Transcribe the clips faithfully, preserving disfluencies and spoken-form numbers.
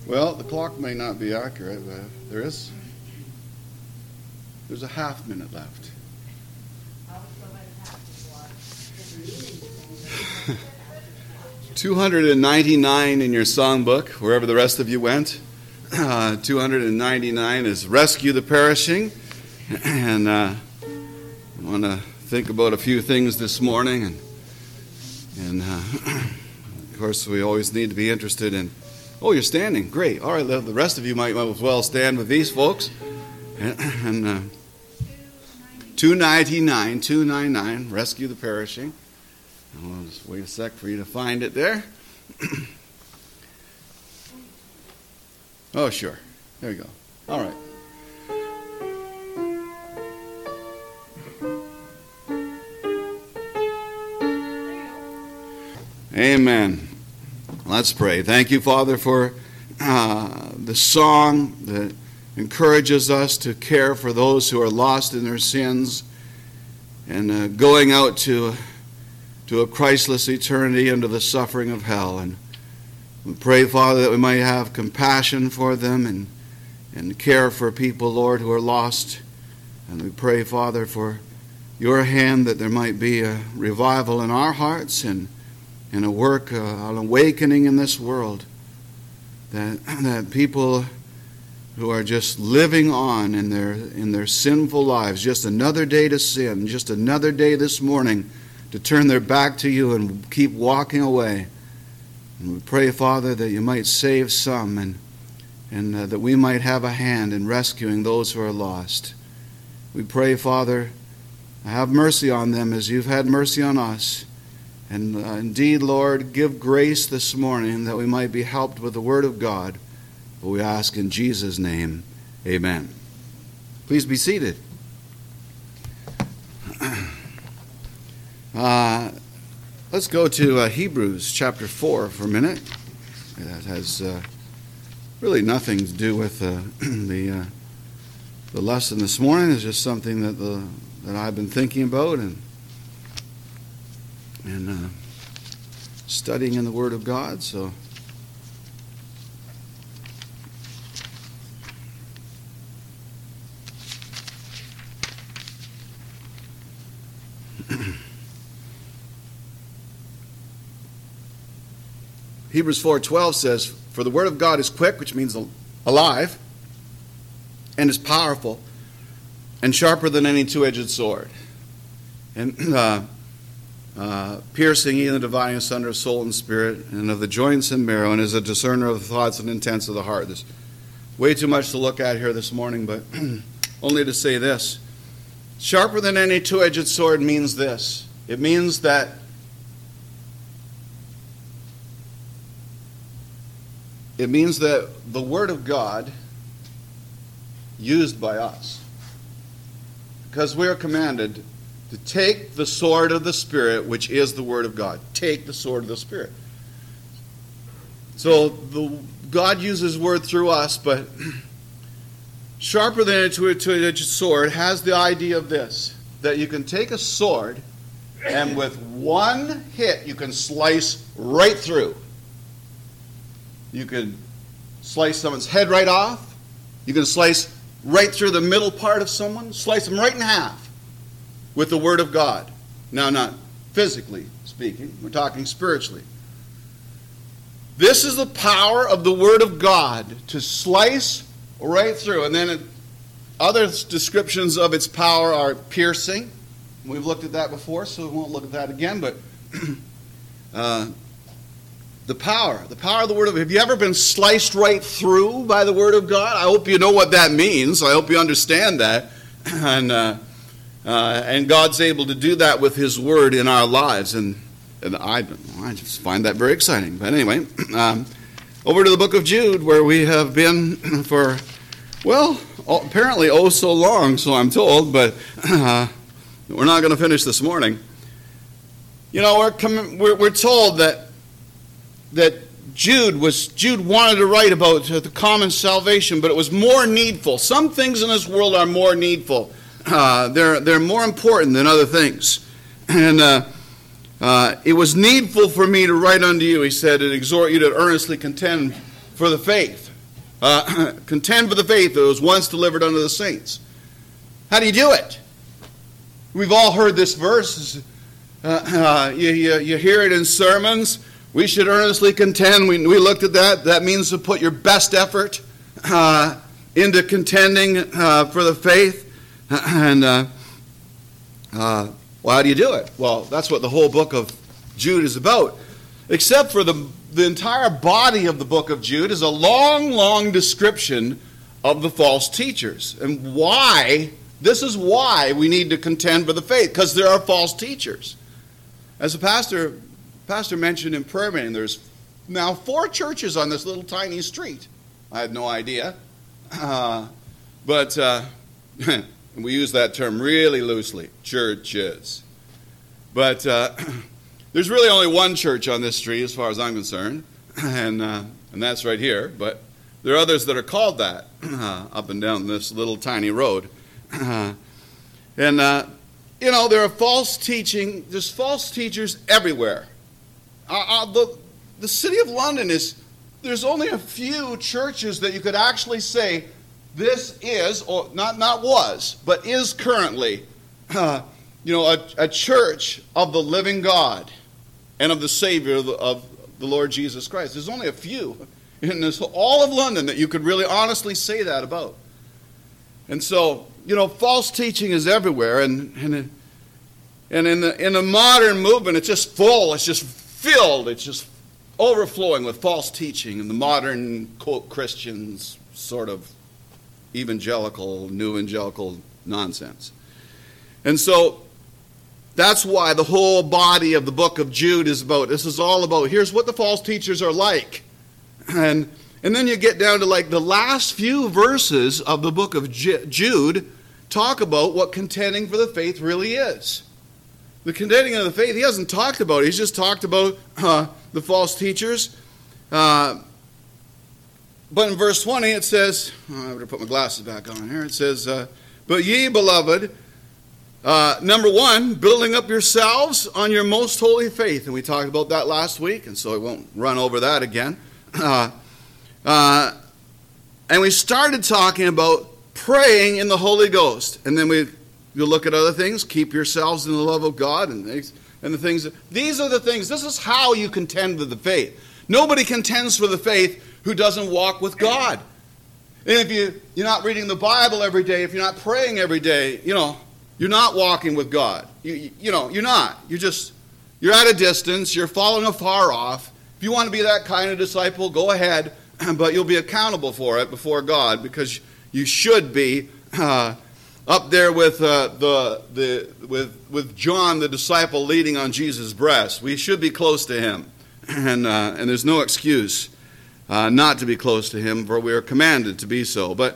Well, the clock may not be accurate, but there is. There's a half minute left. two hundred ninety-nine in your songbook, wherever the rest of you went. Uh, two hundred ninety-nine is Rescue the Perishing. And uh, I want to think about a few things this morning. And, and uh, of course, we always need to be interested in. Oh, you're standing. Great. All right, the rest of you might as well stand with these folks. And, and uh, two ninety-nine, two ninety-nine, Rescue the Perishing. I'll just wait a sec for you to find it there. Oh, sure. There you go. All right. Amen. Let's pray. Thank you, Father, for uh, the song that encourages us to care for those who are lost in their sins and uh, going out to, to a Christless eternity under the suffering of hell. And we pray, Father, that we might have compassion for them and, and care for people, Lord, who are lost. And we pray, Father, for your hand that there might be a revival in our hearts and and a work, uh, an awakening in this world, that that people who are just living on in their in their sinful lives, just another day to sin, just another day this morning to turn their back to you and keep walking away. And we pray, Father, that you might save some and and uh, that we might have a hand in rescuing those who are lost. We pray, Father, have mercy on them as you've had mercy on us. And uh, indeed, Lord, give grace this morning that we might be helped with the Word of God. But we ask in Jesus' name, amen. Please be seated. Uh, let's go to uh, Hebrews chapter four for a minute. That has uh, really nothing to do with uh, the uh, the lesson this morning. It's just something that the that I've been thinking about and and uh, studying in the Word of God. So Hebrews four twelve says, "For the Word of God is quick," which means alive, "and is powerful, and sharper than any two-edged sword." And uh, Uh, piercing even the dividing asunder of soul and spirit, and of the joints and marrow, and is a discerner of the thoughts and intents of the heart. There's way too much to look at here this morning, but only to say this. Sharper than any two-edged sword means this. It means that it means that the Word of God used by us, because we are commanded to take the sword of the Spirit, which is the Word of God. Take the sword of the Spirit. So the, God uses Word through us, but sharper than a two-edged sword has the idea of this, that you can take a sword and with one hit you can slice right through. You can slice someone's head right off. You can slice right through the middle part of someone, slice them right in half. With the Word of God. Now, not physically speaking. We're talking spiritually. This is the power of the Word of God to slice right through. And then it, other descriptions of its power are piercing. We've looked at that before, so we won't look at that again. But uh, the power, the power of the Word of God. Have you ever been sliced right through by the Word of God? I hope you know what that means. I hope you understand that. And uh, Uh, and God's able to do that with His Word in our lives. And, and I, I just find that very exciting. But anyway, um, over to the book of Jude, where we have been for, well, apparently oh so long, so I'm told. But uh, we're not going to finish this morning. You know, we're, com- we're, we're told that that Jude was Jude wanted to write about the common salvation, but it was more needful. Some things in this world are more needful. Uh, they're they're more important than other things, and uh, uh, it was needful for me to write unto you, he said, and exhort you to earnestly contend for the faith. Uh, contend for the faith that was once delivered unto the saints. How do you do it? We've all heard this verse. Uh, uh, you, you, you hear it in sermons. We should earnestly contend. We, we looked at that. That means to put your best effort uh, into contending uh, for the faith. And uh, uh, well, how do you do it? Well, that's what the whole book of Jude is about. Except for the, the entire body of the book of Jude is a long, long description of the false teachers. And why, this is why we need to contend for the faith, because there are false teachers. As the pastor, pastor mentioned in prayer meeting, there's now four churches on this little tiny street. I had no idea. Uh, but uh, we use that term really loosely, churches. But uh, there's really only one church on this street as far as I'm concerned, and uh, and that's right here. But there are others that are called that uh, up and down this little tiny road. Uh, and, uh, you know, there are false teaching, there's false teachers everywhere. Uh, uh, the, the city of London is, there's only a few churches that you could actually say this is, or not, not was, but is currently, uh, you know, a, a church of the living God and of the Savior of the, of the Lord Jesus Christ. There's only a few in this all of London that you could really honestly say that about. And so, you know, false teaching is everywhere, and and, and in the in the modern movement, it's just full, it's just filled, it's just overflowing with false teaching, and the modern, quote, Christians sort of evangelical, new evangelical nonsense. And so that's why the whole body of the book of Jude is about. This is all about, here's what the false teachers are like. And and then you get down to like the last few verses of the book of Jude talk about what contending for the faith really is. The contending of the faith, he hasn't talked about it. He's just talked about uh, the false teachers. Uh, but in verse twenty it says, oh, I better put my glasses back on here. It says, uh, but ye, beloved, Uh, number one, building up yourselves on your most holy faith. And we talked about that last week, and so I won't run over that again. Uh, uh, and we started talking about praying in the Holy Ghost. And then we you'll look at other things. Keep yourselves in the love of God. And, and the things. That, these are the things. This is how you contend with the faith. Nobody contends for the faith who doesn't walk with God. And if you, you're not reading the Bible every day, if you're not praying every day, you know, you're not walking with God. You, you, you know, you're not. You're just, you're at a distance. You're following afar off. If you want to be that kind of disciple, go ahead. But you'll be accountable for it before God, because you should be uh, up there with uh, the the with with John the disciple leading on Jesus' breast. We should be close to him, and uh, and there's no excuse uh, not to be close to him, for we are commanded to be so. But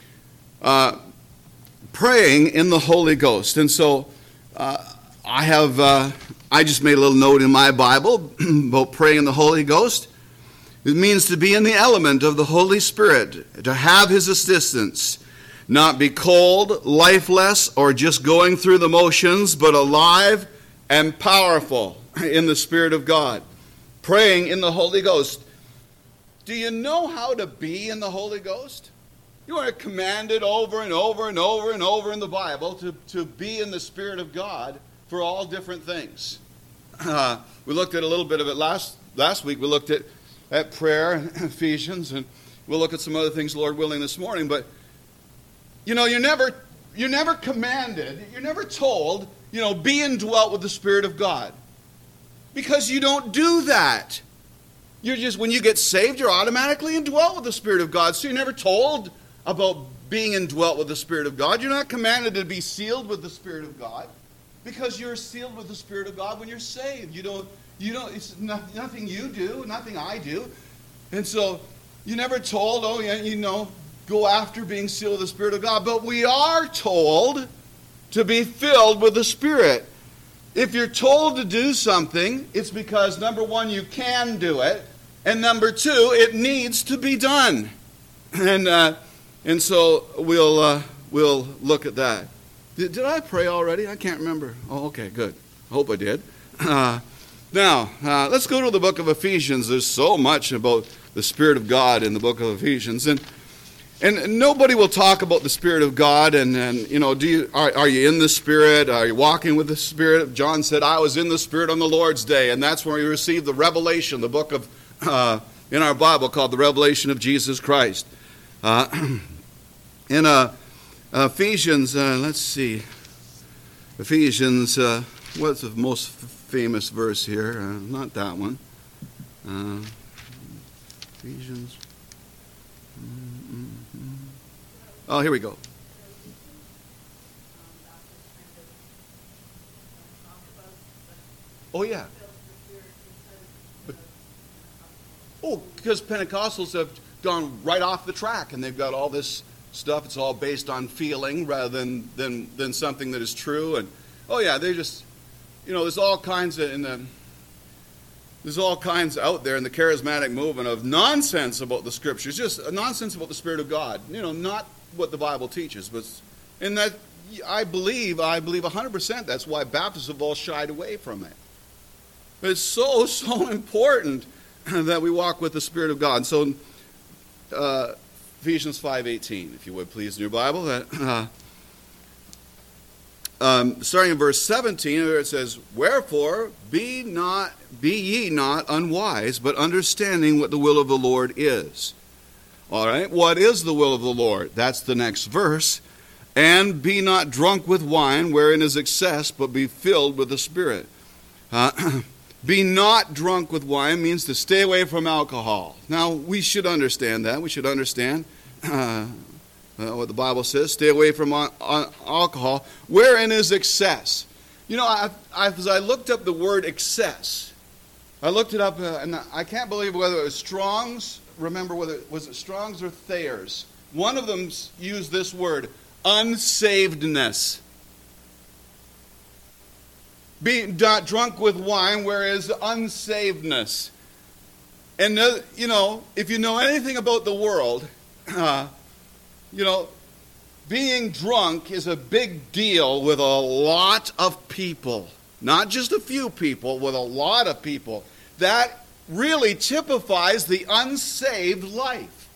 Uh, praying in the Holy Ghost. And so uh, I have, uh, I just made a little note in my Bible about praying in the Holy Ghost. It means to be in the element of the Holy Spirit, to have his assistance, not be cold, lifeless, or just going through the motions, but alive and powerful in the Spirit of God. Praying in the Holy Ghost. Do you know how to be in the Holy Ghost? You are commanded over and over and over and over in the Bible to, to be in the Spirit of God for all different things. Uh, we looked at a little bit of it last last week. We looked at, at prayer and Ephesians, and we'll look at some other things, Lord willing, this morning. But, you know, you're never, you're never commanded, you're never told, you know, be indwelt with the Spirit of God. Because you don't do that. You're just, when you get saved, you're automatically indwelt with the Spirit of God. So you're never told about being indwelt with the Spirit of God. You're not commanded to be sealed with the Spirit of God, because you're sealed with the Spirit of God when you're saved. You don't, you don't, it's not, nothing you do, nothing I do. And so you're never told, oh yeah, you know, go after being sealed with the Spirit of God. But we are told to be filled with the Spirit. If you're told to do something, it's because, number one, you can do it, and number two, it needs to be done. And uh, and so we'll uh, we'll look at that. Did, did I pray already? I can't remember. Oh, okay, good. I hope I did. Uh, now, uh, let's go to the book of Ephesians. There's so much about the Spirit of God in the book of Ephesians. And and nobody will talk about the Spirit of God and, and you know, do you are, are you in the Spirit? Are you walking with the Spirit? John said, I was in the Spirit on the Lord's day, and that's where we received the revelation, the book of, uh, in our Bible called the Revelation of Jesus Christ. Uh, in uh, Ephesians, uh, let's see, Ephesians, uh, what's the most famous verse here? Uh, not that one. Uh, Ephesians. Mm-hmm. Oh, here we go. Oh, yeah. But, oh, because Pentecostals have gone right off the track, and they've got all this stuff. It's all based on feeling rather than, than, than something that is true. And, oh, yeah, they just, you know, there's all kinds of, in the, there's all kinds out there in the charismatic movement of nonsense about the Scriptures, just nonsense about the Spirit of God. You know, not what the Bible teaches, but and that I believe, I believe one hundred percent that's why Baptists have all shied away from it. But it's so, so important that we walk with the Spirit of God. So, uh, Ephesians five eighteen, if you would please, in your Bible, that uh, um, starting in verse seventeen, where it says, "Wherefore be not be ye not unwise, but understanding what the will of the Lord is." All right, what is the will of the Lord? That's the next verse. "And be not drunk with wine, wherein is excess, but be filled with the Spirit." Uh, be not drunk with wine means to stay away from alcohol. Now, we should understand that. We should understand uh, uh, what the Bible says. Stay away from uh, uh, alcohol. Wherein is excess? You know, I, I, as I looked up the word excess, I looked it up, uh, and I can't believe whether it was Strong's. Remember, whether it was it Strong's or Thayer's. One of them used this word, unsavedness. Be not drunk with wine, whereas unsavedness. And, uh, you know, if you know anything about the world, uh, you know, being drunk is a big deal with a lot of people. Not just a few people, with a lot of people. That really typifies the unsaved life.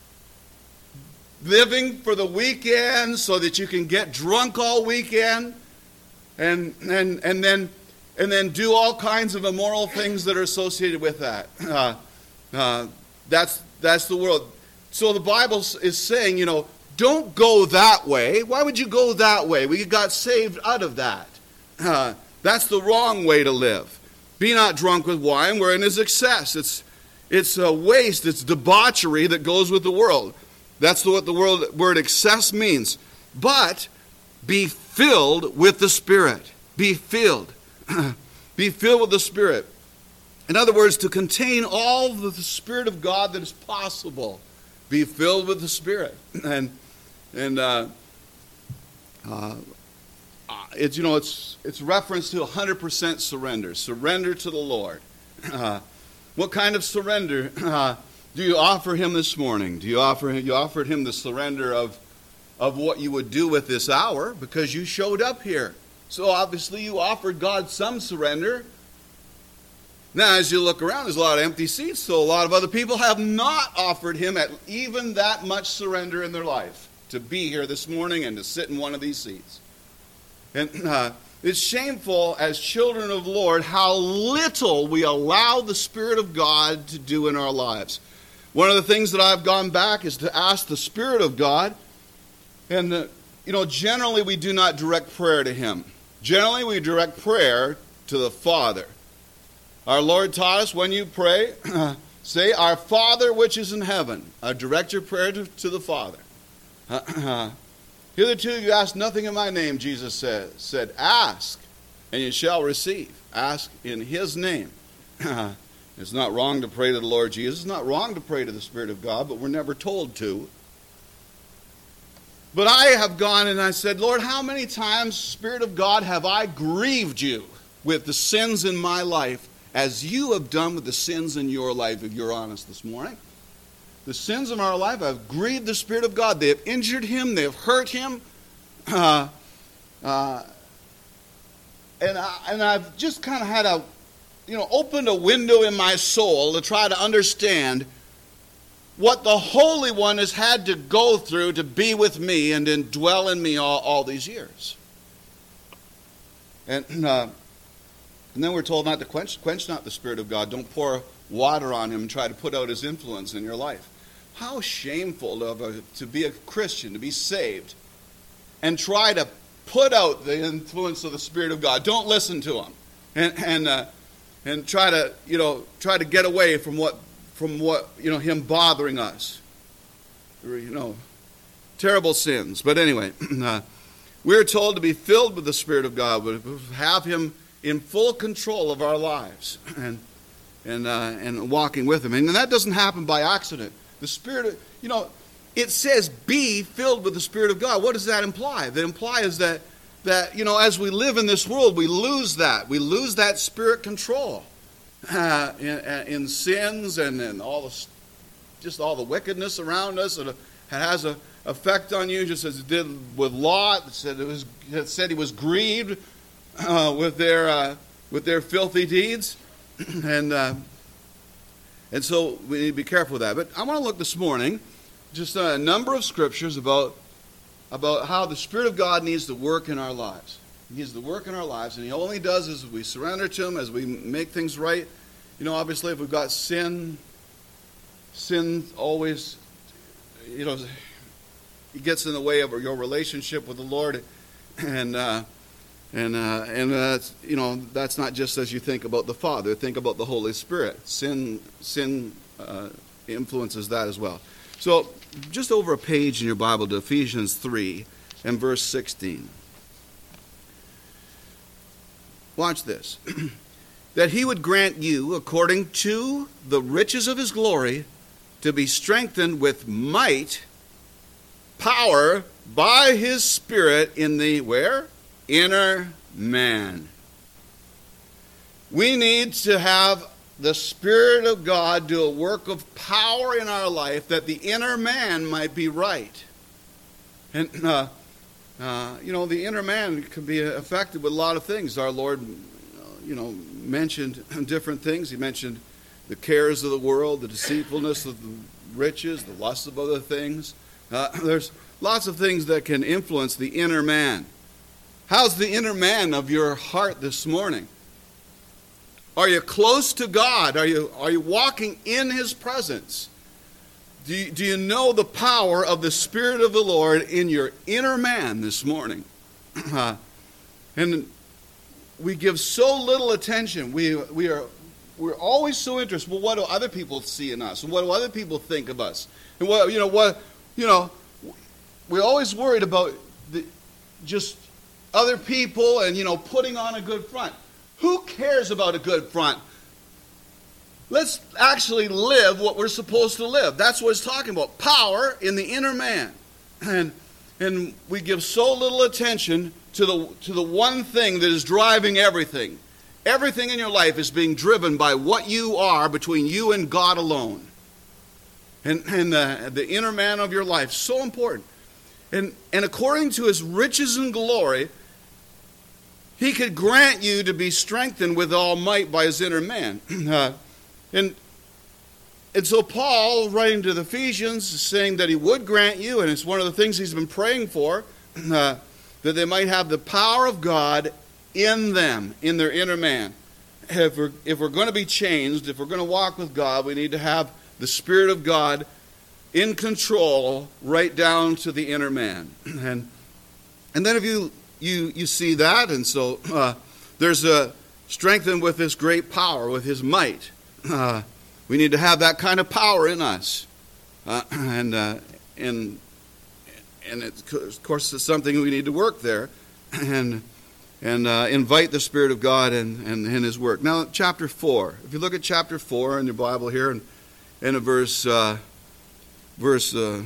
Living for the weekend so that you can get drunk all weekend and and and then and then do all kinds of immoral things that are associated with that. Uh, uh, that's that's the world. So the Bible is saying, you know, don't go that way. Why would you go that way? We got saved out of that. Uh, that's the wrong way to live. Be not drunk with wine, wherein is excess. It's it's a waste. It's debauchery that goes with the world. That's what the word, word excess means. But be filled with the Spirit. Be filled. Be filled with the Spirit. In other words, to contain all the Spirit of God that is possible. Be filled with the Spirit. And and uh, uh, it's you know it's it's reference to one hundred percent surrender. Surrender to the Lord. Uh, what kind of surrender uh, do you offer Him this morning? Do you offer you offered Him the surrender of of what you would do with this hour because you showed up here? So obviously you offered God some surrender. Now, as you look around, there's a lot of empty seats, so a lot of other people have not offered Him at even that much surrender in their life to be here this morning and to sit in one of these seats. And uh, it's shameful as children of the Lord how little we allow the Spirit of God to do in our lives. One of the things that I've gone back is to ask the Spirit of God, and uh, you know, generally we do not direct prayer to Him. Generally we direct prayer to the Father. Our Lord taught us when you pray, say, "Our Father which is in heaven." Uh, direct your prayer to, to the Father. Uh, Hitherto you ask nothing in my name, Jesus said. said, "Ask, and you shall receive." Ask in His name. It's not wrong to pray to the Lord Jesus. It's not wrong to pray to the Spirit of God, but we're never told to. But I have gone and I said, "Lord, how many times, Spirit of God, have I grieved you with the sins in my life as you have done with the sins in your life," if you're honest this morning? The sins in our life have grieved the Spirit of God. They have injured Him. They have hurt Him. Uh, uh, and, I, and I've just kind of had a, you know, opened a window in my soul to try to understand what the Holy One has had to go through to be with me and then dwell in me all, all these years. And, uh, and then we're told not to quench, quench not the Spirit of God. Don't pour water on him and try to put out his influence in your life. How shameful of a, to be a Christian, to be saved, and try to put out the influence of the Spirit of God. Don't listen to him, and and uh, and try to you know try to get away from what from what you know him bothering us. You know, terrible sins. But anyway, uh, we're told to be filled with the Spirit of God, but have him in full control of our lives, and and uh, and walking with him. And that doesn't happen by accident. The Spirit, of, you know, it says be filled with the Spirit of God. What does that imply? That implies that, that you know, as we live in this world, we lose that. We lose that Spirit control uh, in, in sins and in all the, just all the wickedness around us. It has an effect on you, just as it did with Lot. It said, it was, it said he was grieved uh, with their uh, with their filthy deeds, and. Uh, And so we need to be careful with that. But I want to look this morning just a number of scriptures about, about how the Spirit of God needs to work in our lives. He needs to work in our lives, and he only does as we surrender to him, as we make things right. You know, obviously if we've got sin, sin always, you know, it gets in the way of your relationship with the Lord. And, uh, And, uh, and uh, you know, that's not just as you think about the Father. Think about the Holy Spirit. Sin sin uh, influences that as well. So just over a page in your Bible to Ephesians three and verse sixteen. Watch this. That he would grant you, according to the riches of his glory, to be strengthened with might, power, by his Spirit in the, where? Inner man. We need to have the Spirit of God do a work of power in our life that the inner man might be right. And, uh, uh, you know, the inner man can be affected with a lot of things. Our Lord, you know, mentioned different things. He mentioned the cares of the world, the deceitfulness of the riches, the lust of other things. Uh, there's lots of things that can influence the inner man. How's the inner man of your heart this morning? Are you close to God? Are you, are you walking in his presence? Do you, do you know the power of the Spirit of the Lord in your inner man this morning? Uh, and we give so little attention. We, we are, we're always so interested. Well, what do other people see in us? And what do other people think of us? And what, you know, what, you know, we're always worried about the, just other people and, you know, putting on a good front. Who cares about a good front? Let's actually live what we're supposed to live. That's what it's talking about. Power in the inner man. And and we give so little attention to the to the one thing that is driving everything. Everything in your life is being driven by what you are between you and God alone. And and the, the inner man of your life, so important. And and according to his riches and glory, he could grant you to be strengthened with all might by his inner man. Uh, and, and so Paul, writing to the Ephesians, is saying that he would grant you, and it's one of the things he's been praying for, uh, that they might have the power of God in them, in their inner man. If we're, if we're going to be changed, if we're going to walk with God, we need to have the Spirit of God in control right down to the inner man. And, and then if you... You you see that, and so uh, there's a strengthened with his great power, with his might. Uh, we need to have that kind of power in us, uh, and uh, and and it, of course it's something we need to work there, and and uh, invite the Spirit of God and and in His work. Now, chapter four. If you look at chapter four in your Bible here, and in a verse uh, verse. Uh,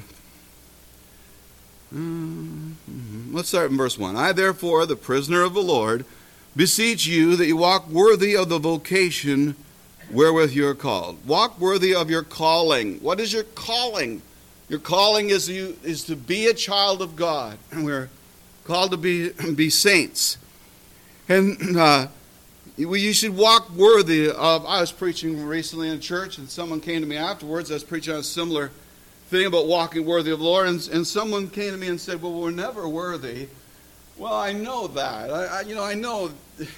Let's start in verse one. I, therefore, the prisoner of the Lord, beseech you that you walk worthy of the vocation wherewith you are called. Walk worthy of your calling. What is your calling? Your calling is you is to be a child of God. And we're called to be be saints. And uh, you should walk worthy of. I was preaching recently in church, and someone came to me afterwards. I was preaching on a similar thing about walking worthy of the Lord, and, and someone came to me and said, well, we're never worthy. Well, I know that. I, I, you know, I know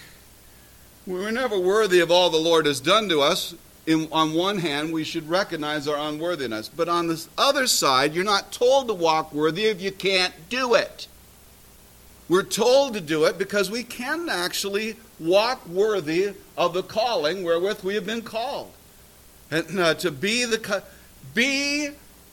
we're never worthy of all the Lord has done to us. In, on one hand, we should recognize our unworthiness. But on the other side, you're not told to walk worthy if you can't do it. We're told to do it because we can actually walk worthy of the calling wherewith we have been called. And uh, to be the, be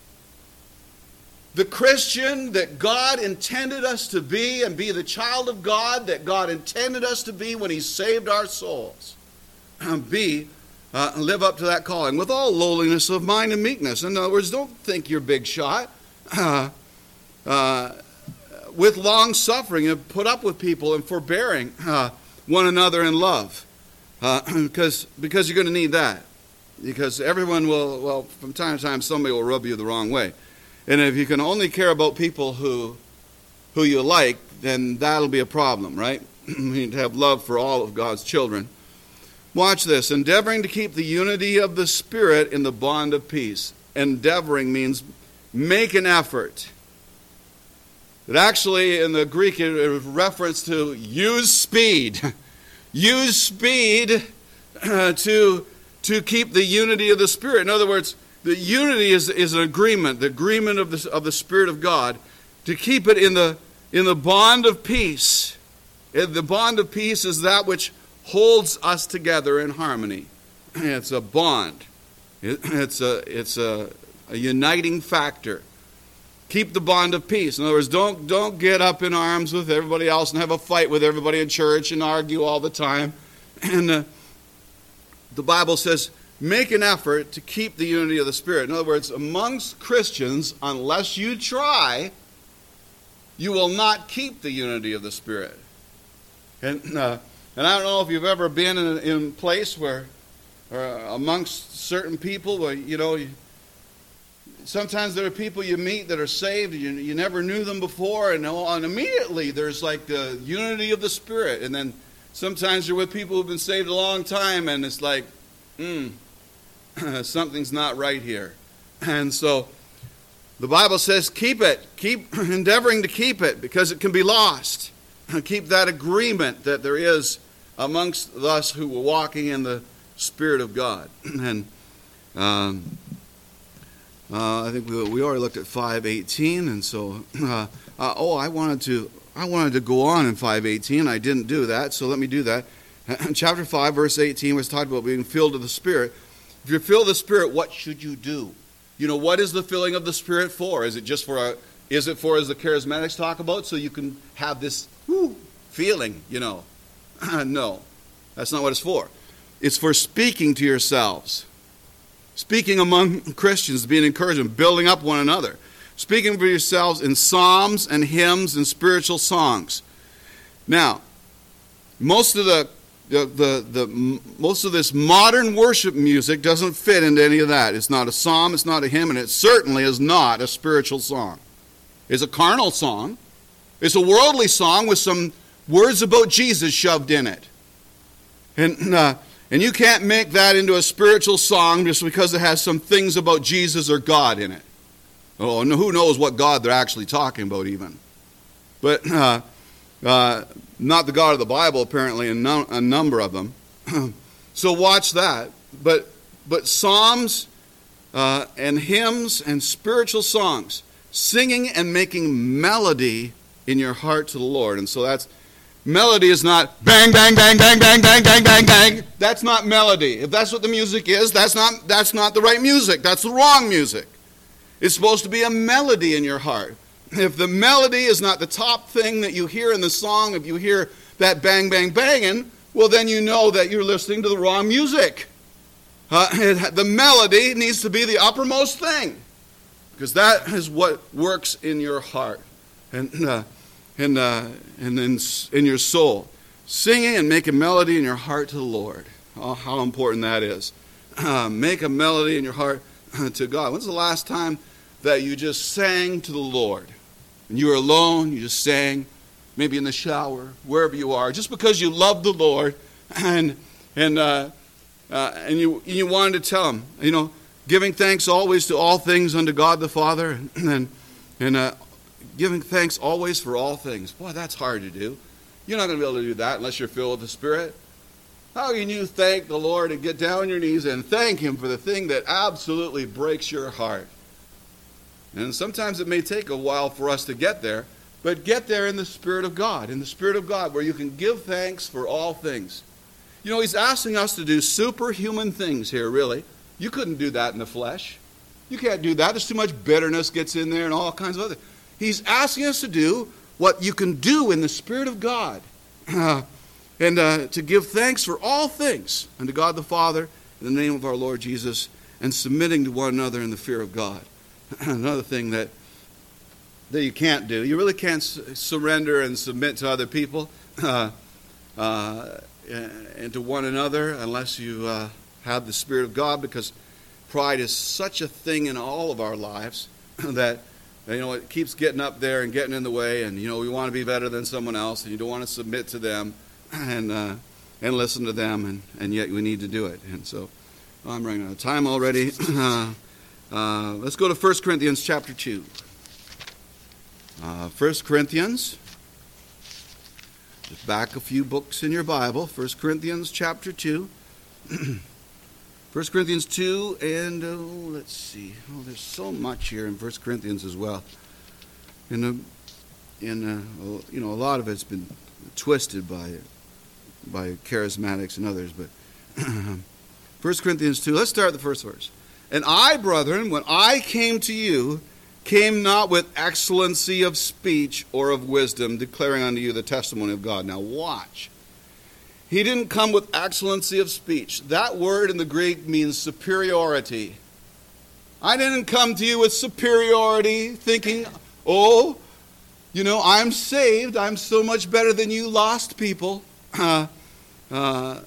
the Christian that God intended us to be, and be the child of God that God intended us to be when He saved our souls. be, uh, live up to that calling with all lowliness of mind and meekness. In other words, don't think you're big shot. Uh, uh, with long suffering, and put up with people, and forbearing uh, one another in love. Uh, because, because you're going to need that. Because everyone will, well, from time to time, somebody will rub you the wrong way. And if you can only care about people who who you like, then that'll be a problem, right? You need to have love for all of God's children. Watch this. Endeavoring to keep the unity of the Spirit in the bond of peace. Endeavoring means make an effort. It actually, in the Greek, it is reference to use speed. Use speed uh, to, to keep the unity of the Spirit. In other words, the unity is, is an agreement, the agreement of the, of the Spirit of God, to keep it in the, in the bond of peace. And the bond of peace is that which holds us together in harmony. It's a bond. It, it's a, it's a, a uniting factor. Keep the bond of peace. In other words, don't, don't get up in arms with everybody else and have a fight with everybody in church and argue all the time. And uh, the Bible says, make an effort to keep the unity of the Spirit. In other words, amongst Christians, unless you try, you will not keep the unity of the Spirit. And uh, and I don't know if you've ever been in a, in a place where, or amongst certain people where, you know, you, sometimes there are people you meet that are saved, you, you never knew them before, and, and immediately there's like the unity of the Spirit. And then sometimes you're with people who've been saved a long time, and it's like, hmm, something's not right here. And so the Bible says keep it. Keep endeavoring to keep it, because it can be lost. Keep that agreement that there is amongst us who are walking in the Spirit of God. And um, uh, I think we, we already looked at five eighteen, and so uh, uh, oh, I wanted to I wanted to go on in five eighteen. I didn't do that, so let me do that. Chapter five, verse eighteen was talked about being filled with the Spirit. If you're filled with the Spirit, what should you do? You know, what is the filling of the Spirit for? Is it just for a, is it for, as the charismatics talk about, so you can have this whoo, feeling, you know? No, that's not what it's for. It's for speaking to yourselves. Speaking among Christians, being encouragement, building up one another. Speaking for yourselves in psalms and hymns and spiritual songs. Now, most of the The, the, the, most of this modern worship music doesn't fit into any of that. It's not a psalm, it's not a hymn, and it certainly is not a spiritual song. It's a carnal song. It's a worldly song with some words about Jesus shoved in it. And, uh, and you can't make that into a spiritual song just because it has some things about Jesus or God in it. Oh, and who knows what God they're actually talking about even. But uh, uh, not the God of the Bible, apparently, in no, a number of them. So watch that. But but psalms uh, and hymns and spiritual songs, singing and making melody in your heart to the Lord. And so that's, melody is not bang, bang, bang, bang, bang, bang, bang, bang, bang. That's not melody. If that's what the music is, that's not, that's not the right music. That's the wrong music. It's supposed to be a melody in your heart. If the melody is not the top thing that you hear in the song, if you hear that bang, bang, banging, well, then you know that you're listening to the wrong music. Uh, it, the melody needs to be the uppermost thing, because that is what works in your heart and uh, and uh, and in, in your soul. Singing and make a melody in your heart to the Lord. Oh, how important that is. Uh, make a melody in your heart to God. When's the last time that you just sang to the Lord? And you were alone, you just sang, maybe in the shower, wherever you are, just because you love the Lord, and and uh, uh, and you you wanted to tell Him, you know, giving thanks always to all things unto God the Father, and, and uh, giving thanks always for all things. Boy, that's hard to do. You're not going to be able to do that unless you're filled with the Spirit. How can you thank the Lord and get down on your knees and thank Him for the thing that absolutely breaks your heart? And sometimes it may take a while for us to get there, but get there in the Spirit of God, in the Spirit of God, where you can give thanks for all things. You know, He's asking us to do superhuman things here, really. You couldn't do that in the flesh. You can't do that. There's too much bitterness gets in there and all kinds of other. He's asking us to do what you can do in the Spirit of God. Uh, and uh, to give thanks for all things unto God the Father in the name of our Lord Jesus, and submitting to one another in the fear of God. Another thing that that you can't do. You really can't surrender and submit to other people uh, uh, and to one another unless you uh, have the Spirit of God, because pride is such a thing in all of our lives that, you know, it keeps getting up there and getting in the way, and, you know, we want to be better than someone else, and you don't want to submit to them and uh, and listen to them, and, and yet we need to do it. And so well, I'm running out of time already. uh, uh, let's go to First Corinthians chapter two. Uh, First Corinthians, just back a few books in your Bible. First Corinthians chapter two. First Corinthians two, and oh, let's see. Oh, there's so much here in First Corinthians as well. In a, in a, you know, a lot of it's been twisted by by charismatics and others. But First Corinthians two. Let's start the first verse. And I, brethren, when I came to you, came not with excellency of speech or of wisdom, declaring unto you the testimony of God. Now watch. He didn't come with excellency of speech. That word in the Greek means superiority. I didn't come to you with superiority, thinking, oh, you know, I'm saved. I'm so much better than you lost people. Uh, uh,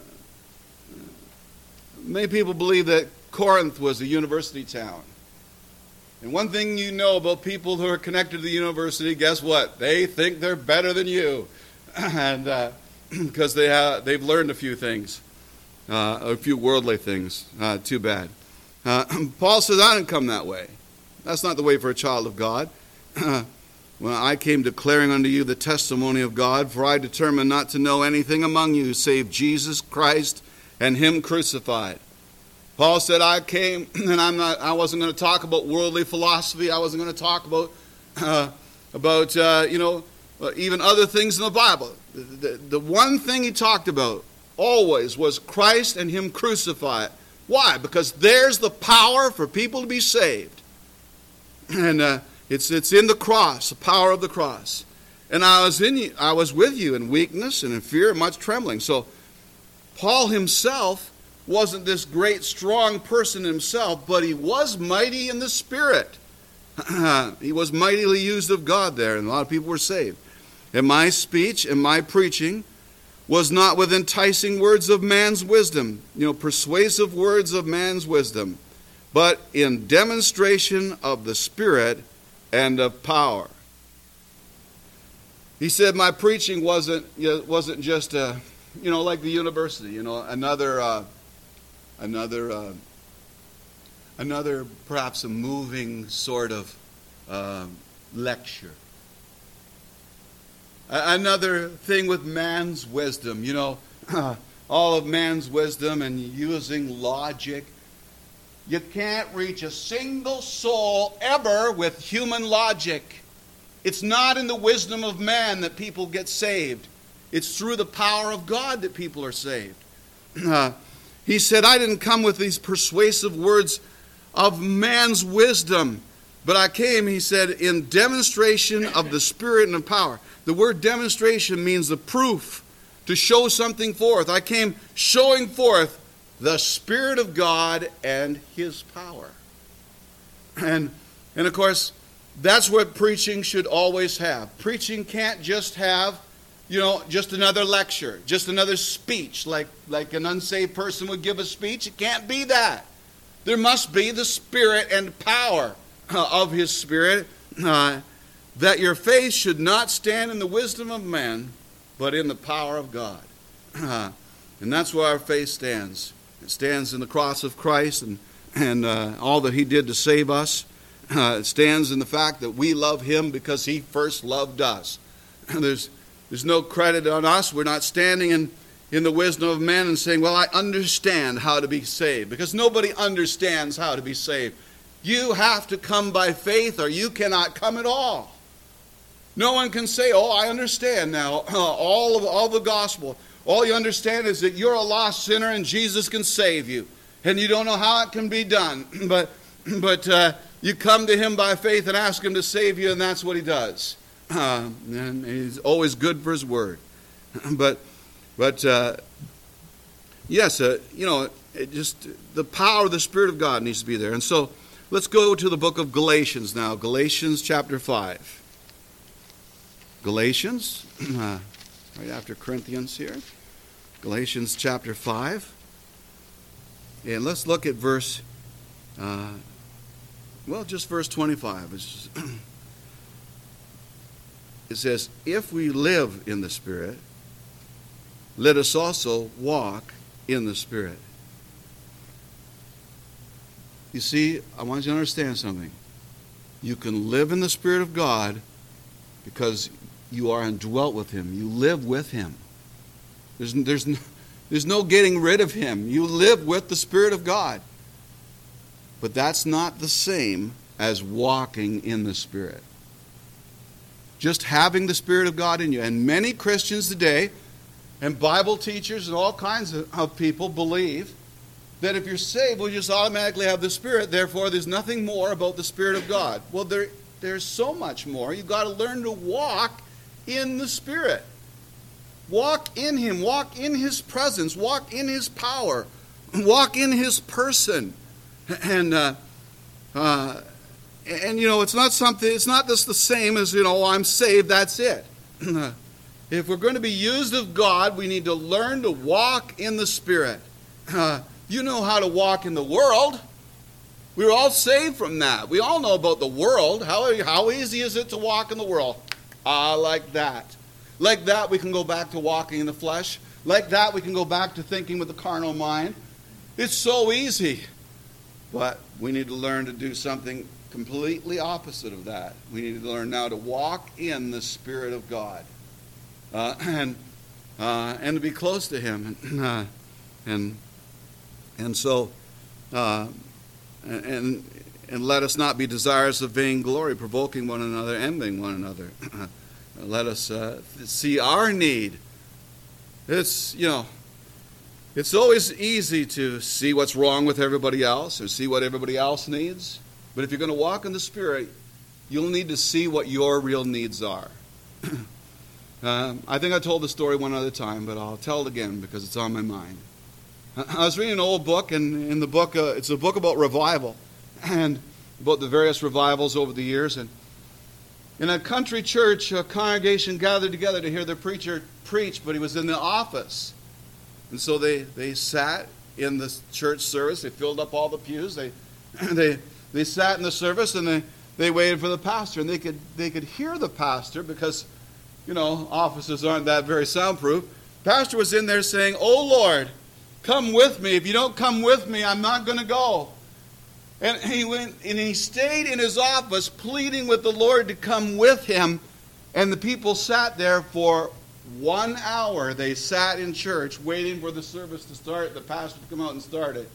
many people believe that Corinth was a university town. And one thing you know about people who are connected to the university, guess what? They think they're better than you. and uh, because they have, they've learned a few things, uh, a few worldly things. Uh, too bad. Uh, Paul says, I didn't come that way. That's not the way for a child of God. When I came declaring unto you the testimony of God, for I determined not to know anything among you save Jesus Christ and Him crucified. Paul said, I came, and I'm not, I wasn't going to talk about worldly philosophy. I wasn't going to talk about, uh, about uh, you know, even other things in the Bible. The, the, the one thing he talked about always was Christ and Him crucified. Why? Because there's the power for people to be saved. And uh, it's it's in the cross, the power of the cross. And I was in you, I was with you in weakness and in fear and much trembling. So Paul himself wasn't this great, strong person himself, but he was mighty in the Spirit. He was mightily used of God there, and a lot of people were saved. And my speech and my preaching was not with enticing words of man's wisdom, you know, persuasive words of man's wisdom, but in demonstration of the Spirit and of power. He said my preaching wasn't, you know, wasn't just, a, you know, like the university, you know, another... Uh, Another, uh, another perhaps a moving sort of uh, lecture. A- another thing with man's wisdom, you know, all of man's wisdom and using logic. You can't reach a single soul ever with human logic. It's not in the wisdom of man that people get saved. It's through the power of God that people are saved. Uh, He said, I didn't come with these persuasive words of man's wisdom, but I came, he said, in demonstration of the Spirit and of power. The word demonstration means the proof, to show something forth. I came showing forth the Spirit of God and His power. And, and of course, that's what preaching should always have. Preaching can't just have, you know, just another lecture, just another speech, like, like an unsaved person would give a speech. It can't be that. There must be the Spirit and power of His Spirit, uh, that your faith should not stand in the wisdom of man, but in the power of God. Uh, and that's where our faith stands. It stands in the cross of Christ and, and uh, all that he did to save us uh, stands in the fact that we love him because he first loved us. There's, there's no credit on us. We're not standing in, in the wisdom of men and saying, well, I understand how to be saved, because nobody understands how to be saved. You have to come by faith or you cannot come at all. No one can say, oh, I understand now all of all the gospel. All you understand is that you're a lost sinner and Jesus can save you. And you don't know how it can be done. But but uh, you come to him by faith and ask him to save you, and that's what he does. Uh, and he's always good for his word. But, but uh, yes, uh, you know, it just the power of the Spirit of God needs to be there. And so let's go to the book of Galatians now. Galatians chapter five. Galatians, uh, right after Corinthians here. Galatians chapter five. And let's look at verse, uh, well, just verse twenty-five. It's just, it says, if we live in the Spirit, let us also walk in the Spirit. You see, I want you to understand something. You can live in the Spirit of God because you are indwelt with him. You live with him. There's, there's, no, there's no getting rid of him. You live with the Spirit of God. But that's not the same as walking in the Spirit. Just having the Spirit of God in you. And many Christians today, and Bible teachers and all kinds of, of people believe that if you're saved, we'll just automatically have the Spirit. Therefore, there's nothing more about the Spirit of God. Well, there, there's so much more. You've got to learn to walk in the Spirit. Walk in him. Walk in his presence. Walk in his power. Walk in his person. And, uh, uh, and you know, it's not something, it's not just the same as, you know, I'm saved, that's it. If we're going to be used of God, we need to learn to walk in the Spirit. Uh, you know how to walk in the world. We're all saved from that. We all know about the world. How, how easy is it to walk in the world? Ah, uh, like that. Like that, we can go back to walking in the flesh. Like that, we can go back to thinking with the carnal mind. It's so easy. But we need to learn to do something completely opposite of that. We need to learn now to walk in the Spirit of God. Uh, and uh, and to be close to him. And uh, and, and so... Uh, and and let us not be desirous of vainglory, provoking one another, envying one another. Let us uh, see our need. It's, you know, it's always easy to see what's wrong with everybody else or see what everybody else needs. But if you're going to walk in the Spirit, you'll need to see what your real needs are. um, I think I told the story one other time, but I'll tell it again because it's on my mind. I was reading an old book, and in the book, uh, it's a book about revival, and about the various revivals over the years. And in a country church, a congregation gathered together to hear the preacher preach, but he was in the office. And so they, they sat in the church service. They filled up all the pews. They they they sat in the service, and they, they waited for the pastor. And they could they could hear the pastor because, you know, offices aren't that very soundproof. The pastor was in there saying, "Oh, Lord, come with me. If you don't come with me, I'm not going to go." And he went and he stayed in his office pleading with the Lord to come with him. And the people sat there for one hour. They sat in church waiting for the service to start, the pastor to come out and start it.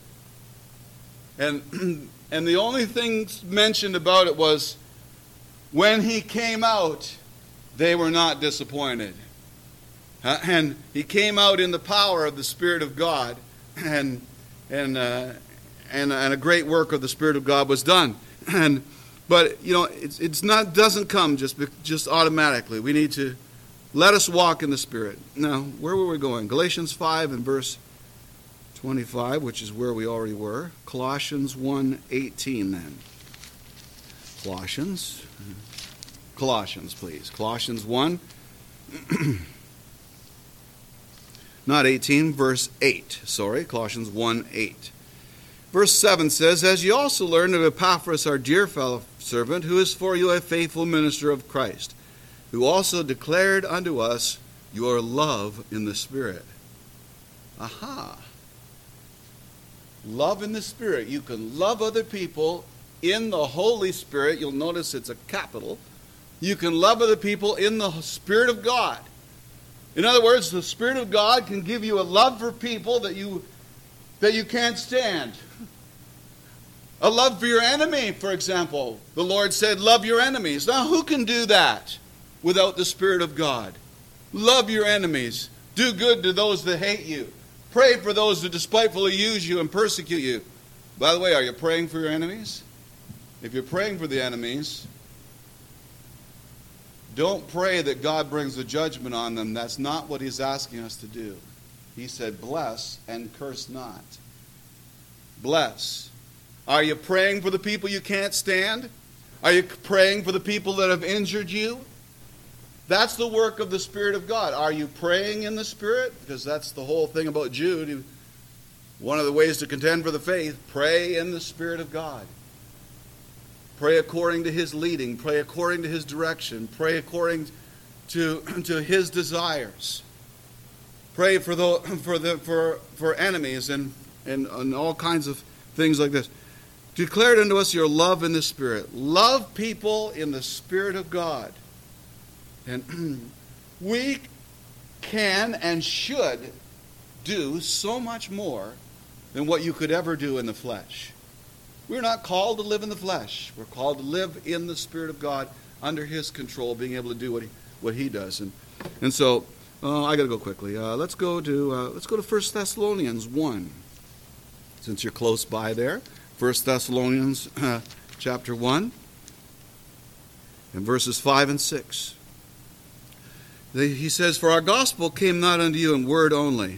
And, and the only thing mentioned about it was when he came out, they were not disappointed. Uh, and he came out in the power of the Spirit of God, and and uh, and and a great work of the Spirit of God was done. And but you know, it's it's not doesn't come just just automatically. We need to let us walk in the Spirit. Now, where were we going? Galatians five and verse twenty-five, which is where we already were. Colossians one eighteen. Then Colossians, Colossians, please. Colossians one. Not eighteen, verse eight. Sorry, Colossians one eight. Verse seven says, "As you also learned of Epaphras, our dear fellow servant, who is for you a faithful minister of Christ, who also declared unto us your love in the Spirit." Aha. Love in the Spirit. You can love other people in the Holy Spirit. You'll notice it's a capital. You can love other people in the Spirit of God. In other words, the Spirit of God can give you a love for people that you that you can't stand. A love for your enemy, for example. The Lord said, love your enemies. Now, who can do that without the Spirit of God? Love your enemies. Do good to those that hate you. Pray for those who despitefully use you and persecute you. By the way, are you praying for your enemies? If you're praying for the enemies, don't pray that God brings the judgment on them. That's not what he's asking us to do. He said, bless and curse not. Bless. Are you praying for the people you can't stand? Are you praying for the people that have injured you? That's the work of the Spirit of God. Are you praying in the Spirit? Because that's the whole thing about Jude. One of the ways to contend for the faith, pray in the Spirit of God. Pray according to his leading. Pray according to his direction. Pray according to, to his desires. Pray for the for the for, for enemies and, and, and all kinds of things like this. Declared unto us your love in the Spirit. Love people in the Spirit of God. And we can and should do so much more than what you could ever do in the flesh. We're not called to live in the flesh. We're called to live in the Spirit of God under his control, being able to do what he, what he does. And and so uh, I got to go quickly. Uh, let's go to uh, let's go to First Thessalonians one, since you're close by there. First Thessalonians uh, chapter one, and verses five and six. He says, for our gospel came not unto you in word only,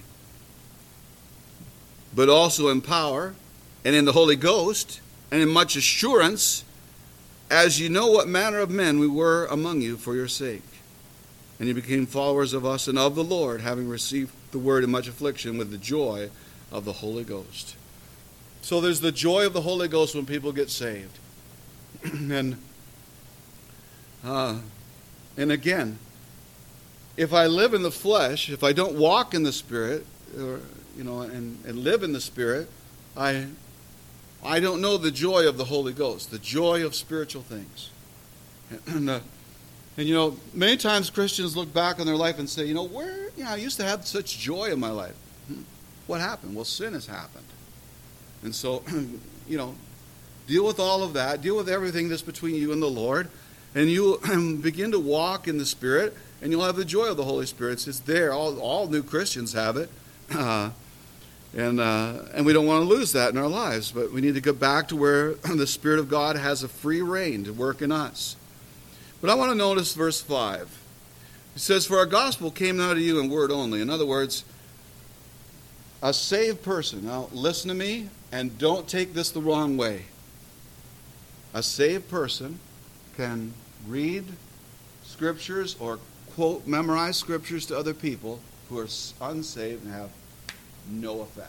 but also in power, and in the Holy Ghost, and in much assurance, as you know what manner of men we were among you for your sake. And you became followers of us and of the Lord, having received the word in much affliction with the joy of the Holy Ghost. So there's the joy of the Holy Ghost when people get saved. and uh, and again, if I live in the flesh, if I don't walk in the Spirit, or, you know, and, and live in the Spirit, I I don't know the joy of the Holy Ghost, the joy of spiritual things. And, uh, and you know, many times Christians look back on their life and say, you know, where, you know, I used to have such joy in my life. What happened? Well, sin has happened. And so, you know, deal with all of that. Deal with everything that's between you and the Lord. And you begin to walk in the Spirit, and you'll have the joy of the Holy Spirit. It's just there. All, all new Christians have it. Uh, and uh, and we don't want to lose that in our lives. But we need to get back to where the Spirit of God has a free reign to work in us. But I want to notice verse five. It says, for our gospel came not to you in word only. In other words, a saved person. Now, listen to me, and don't take this the wrong way. A saved person can read scriptures or quote, memorize scriptures to other people who are unsaved and have no effect.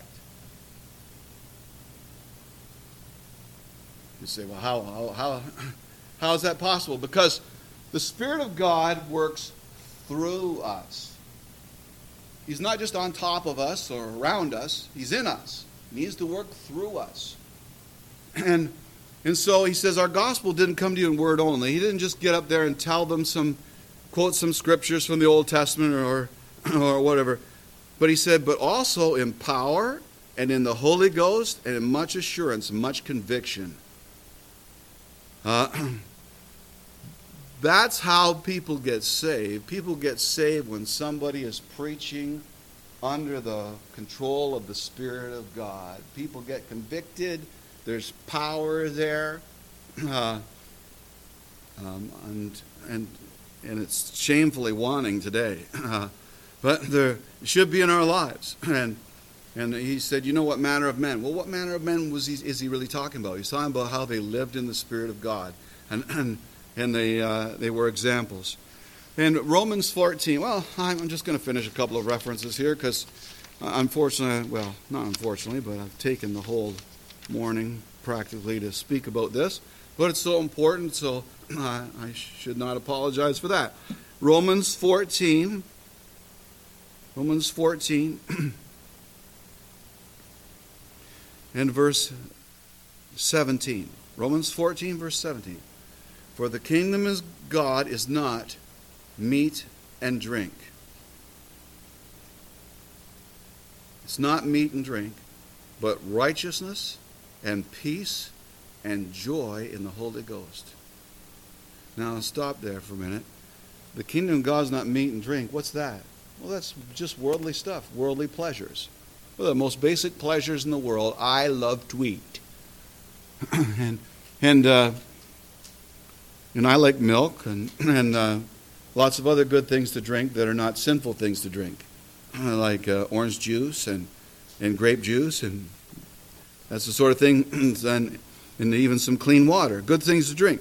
You say, well, how, how, how, how is that possible? Because the Spirit of God works through us. He's not just on top of us or around us. He's in us. He needs to work through us. And, and so he says, our gospel didn't come to you in word only. He didn't just get up there and tell them some, quote some scriptures from the Old Testament or, or whatever. But he said, but also in power and in the Holy Ghost and in much assurance, much conviction. Uh, that's how people get saved. People get saved when somebody is preaching under the control of the Spirit of God. People get convicted. There's power there. Uh, um, and, and, and it's shamefully wanting today. Uh, but there should be in our lives. And and he said, you know what manner of men? Well, what manner of men was he, is he really talking about? He's talking about how they lived in the Spirit of God. And and, and they, uh, they were examples. And Romans fourteen, well, I'm just going to finish a couple of references here because unfortunately, well, not unfortunately, but I've taken the whole morning practically to speak about this. But it's so important, so uh, I should not apologize for that. Romans fourteen. Romans fourteen. and verse seventeen. Romans fourteen, verse seventeen. For the kingdom of God is not meat and drink. It's not meat and drink, but righteousness and peace and joy in the Holy Ghost. Now, I'll stop there for a minute. The kingdom of God is not meat and drink. What's that? Well, that's just worldly stuff, worldly pleasures. Well, the most basic pleasures in the world. I love to eat. and and uh, and I like milk and, and uh, lots of other good things to drink that are not sinful things to drink. Like uh, orange juice and, and grape juice, and that's the sort of thing, and, and even some clean water. Good things to drink.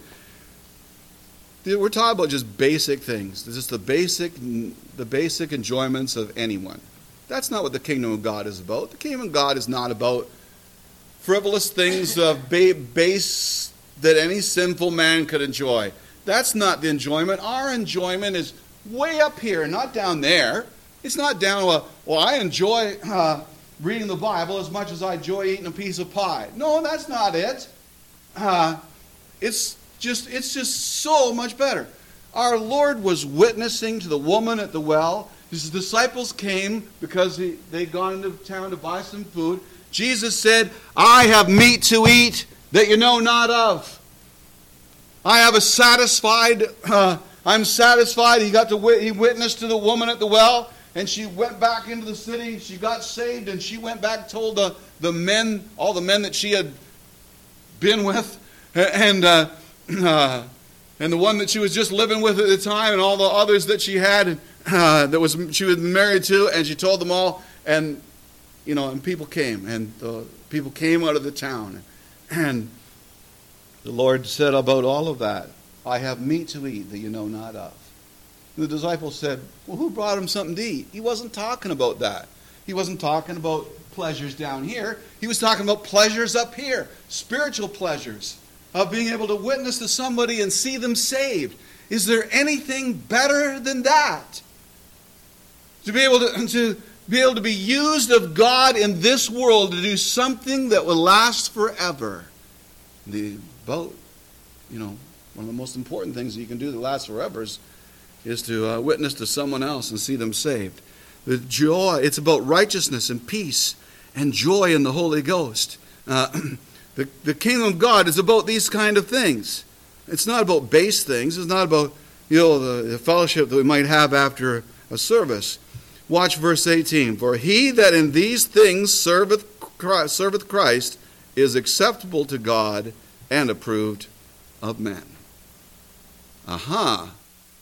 We're talking about just basic things. Just the basic, the basic enjoyments of anyone. That's not what the kingdom of God is about. The kingdom of God is not about frivolous things of base that any sinful man could enjoy. That's not the enjoyment. Our enjoyment is way up here, not down there. It's not down, well, well I enjoy uh, reading the Bible as much as I enjoy eating a piece of pie. No, that's not it. Uh, it's just it's just so much better. Our Lord was witnessing to the woman at the well. His disciples came because he, they'd gone into town to buy some food. Jesus said, I have meat to eat that you know not of. I have a satisfied, uh, I'm satisfied. He got to he witnessed to the woman at the well, and she went back into the city. She got saved, and she went back, told the, the men, all the men that she had been with, and uh, uh, and the one that she was just living with at the time, and all the others that she had, uh, that was she was married to, and she told them all, and you know, and people came, and the people came out of the town, and the Lord said about all of that, I have meat to eat that you know not of. And the disciples said, well, who brought him something to eat? He wasn't talking about that. He wasn't talking about pleasures down here. He was talking about pleasures up here, spiritual pleasures of being able to witness to somebody and see them saved. Is there anything better than that? To be able to, to be able to be used of God in this world to do something that will last forever. The about, you know, one of the most important things that you can do that lasts forever is, is to uh, witness to someone else and see them saved. The joy, it's about righteousness and peace and joy in the Holy Ghost. Uh, the, the kingdom of God is about these kind of things. It's not about base things. It's not about, you know, the, the fellowship that we might have after a service. Watch verse eighteen. For he that in these things serveth Christ, serveth Christ is acceptable to God and approved of men. Aha.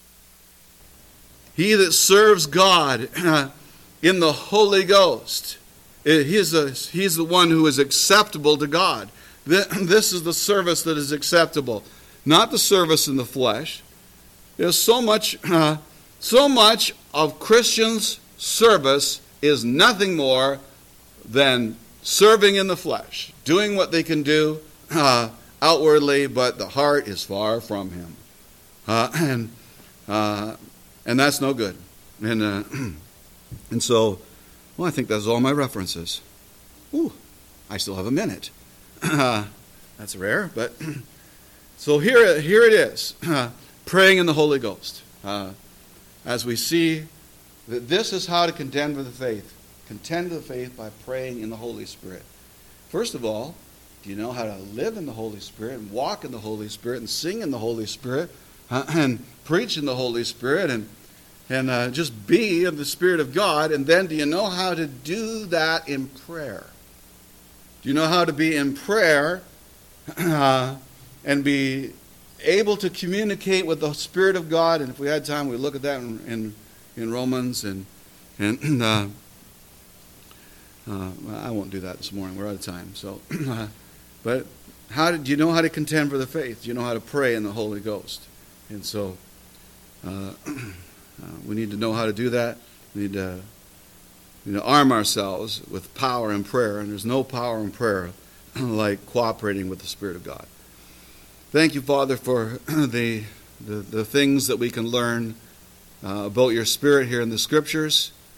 He that serves God uh, in the Holy Ghost, he's, a, he's the one who is acceptable to God. This is the service that is acceptable, not the service in the flesh. There's so much, uh, so much of Christians' service is nothing more than serving in the flesh, doing what they can do uh, outwardly, but the heart is far from Him, uh, and uh, and that's no good. And uh, and so, well, I think that's all my references. Ooh, I still have a minute. Uh, that's rare, but so here here it is, uh, praying in the Holy Ghost, uh, as we see that this is how to contend with the faith. Contend with the faith by praying in the Holy Spirit. First of all, do you know how to live in the Holy Spirit and walk in the Holy Spirit and sing in the Holy Spirit uh, and preach in the Holy Spirit and and uh, just be of the Spirit of God? And then do you know how to do that in prayer? Do you know how to be in prayer uh, and be able to communicate with the Spirit of God? And if we had time, we'd look at that in, in, in Romans and and uh, Uh, I won't do that this morning. We're out of time. So, uh, but how do you know how to contend for the faith? Do you know how to pray in the Holy Ghost? And so, uh, uh, we need to know how to do that. We need to, we need to arm ourselves with power in prayer. And there's no power in prayer like cooperating with the Spirit of God. Thank you, Father, for the the, the things that we can learn uh, about your Spirit here in the Scriptures.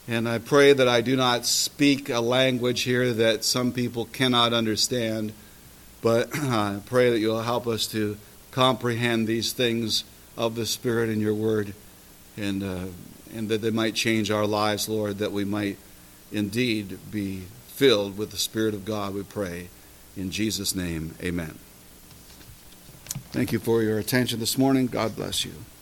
And I pray that I do not speak a language here that some people cannot understand, but I pray that you'll help us to comprehend these things of the Spirit in your word, and uh, and that they might change our lives, Lord, that we might indeed be filled with the Spirit of God, we pray. In Jesus' name, amen. Thank you for your attention this morning. God bless you.